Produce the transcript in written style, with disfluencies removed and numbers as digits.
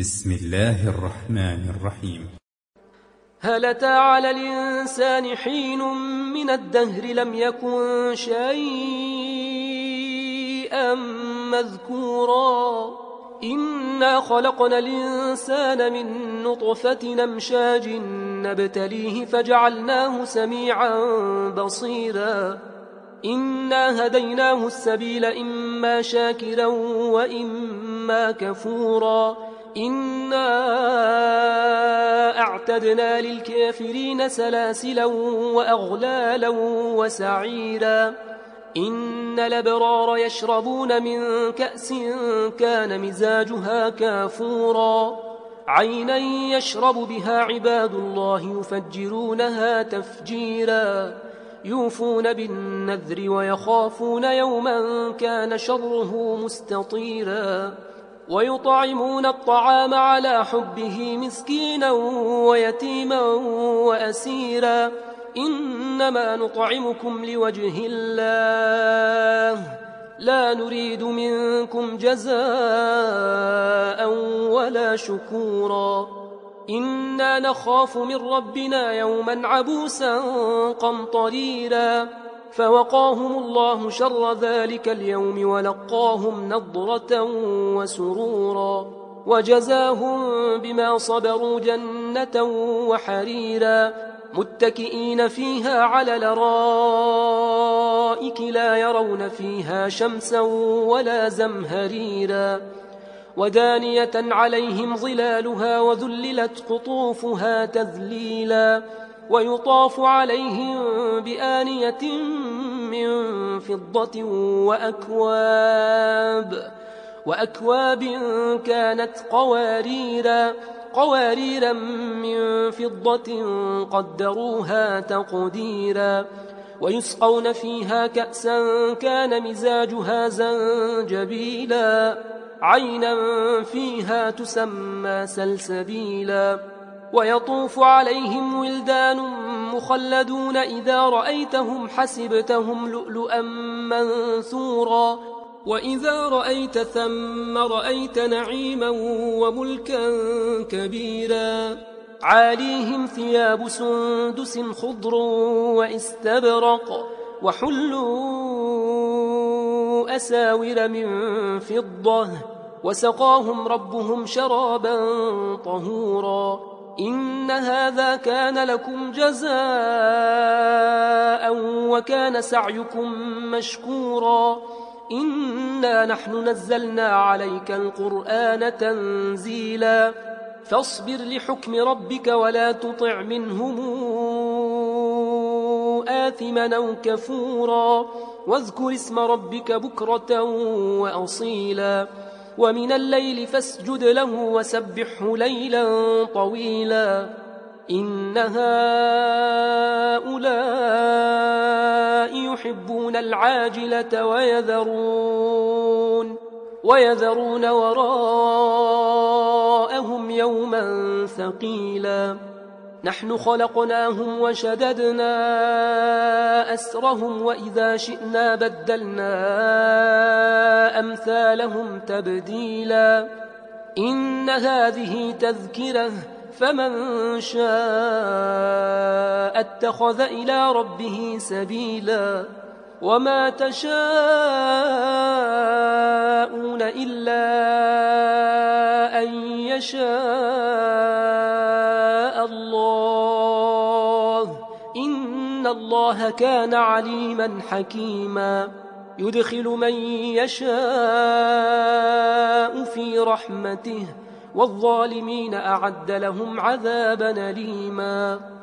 بسم الله الرحمن الرحيم. هل أتى على الإنسان حين من الدهر لم يكن شيئا مذكورا إنا خلقنا الإنسان من نطفة أمشاج نبتليه فجعلناه سميعا بصيرا إنا هديناه السبيل إما شاكرا وإما كفورا إنا أعتدنا للكافرين سلاسلا وأغلالا وسعيرا إن الأبرار يشربون من كأس كان مزاجها كافورا عينا يشرب بها عباد الله يفجرونها تفجيرا يوفون بالنذر ويخافون يوما كان شره مستطيرا ويطعمون الطعام على حبه مسكينا ويتيما وأسيرا إنما نطعمكم لوجه الله لا نريد منكم جزاء ولا شكورا إنا نخاف من ربنا يوما عبوسا قمطريرا فوقاهم الله شر ذلك اليوم ولقاهم نضرة وسرورا وجزاهم بما صبروا جنة وحريرا متكئين فيها على الأرائك لا يرون فيها شمسا ولا زمهريرا ودانية عليهم ظلالها وذللت قطوفها تذليلا ويطاف عليهم بآنية من فضة وأكواب كانت قواريرا من فضة قدروها تقديرا ويسقون فيها كأسا كان مزاجها زنجبيلا عينا فيها تسمى سلسبيلا ويطوف عليهم ولدان مخلدون إذا رأيتهم حسبتهم لؤلؤا منثورا وإذا رأيت ثم رأيت نعيما وملكا كبيرا عاليهم ثياب سندس خضر وإستبرق وحلوا أساور من فضة وسقاهم ربهم شرابا طهورا إن هذا كان لكم جزاء وكان سعيكم مشكورا إنا نحن نزلنا عليك القرآن تنزيلا فاصبر لحكم ربك ولا تطع منهم آثما أو كفورا واذكر اسم ربك بكرة وأصيلا ومن الليل فاسجد له وسبحه ليلا طويلا إن هؤلاء يحبون العاجلة ويذرون وراءهم يوما ثقيلا نحن خلقناهم وشددنا أسرهم وإذا شئنا بدلنا أمثالهم تبديلا إن هذه تذكرة فمن شاء اتخذ إلى ربه سبيلا وما تشاءون إلا أن يشاء الله إن الله كان عليما حكيما يدخل من يشاء في رحمته والظالمين أعد لهم عذابا أليما